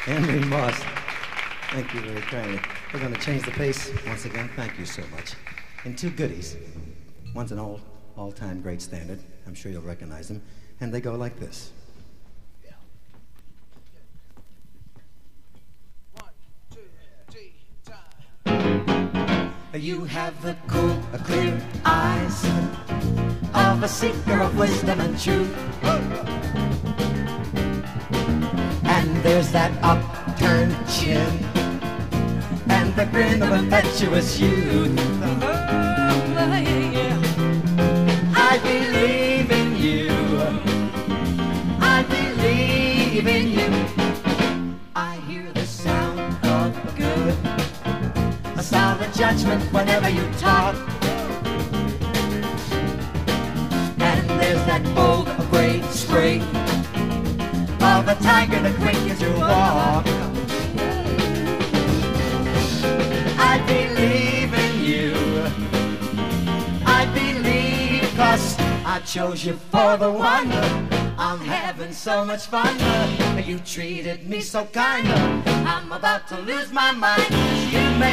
Henry Moss. Thank you very kindly. We're going to change the pace once again. Thank you so much. And two goodies. One's an all-time great standard. I'm sure you'll recognize them. And they go like this. You have the cool, clear eyes of a seeker of wisdom and truth. And there's that upturned chin and the grin of impetuous youth. I believe in you. I believe in you. I hear the sound of good, a sound of judgment whenever you talk. And there's that bold, gray spray of a tiger that quick as you walk. I believe in you. I believe 'cause I chose you for the one. I'm having so much fun. You treated me so kind. I'm about to lose my mind. You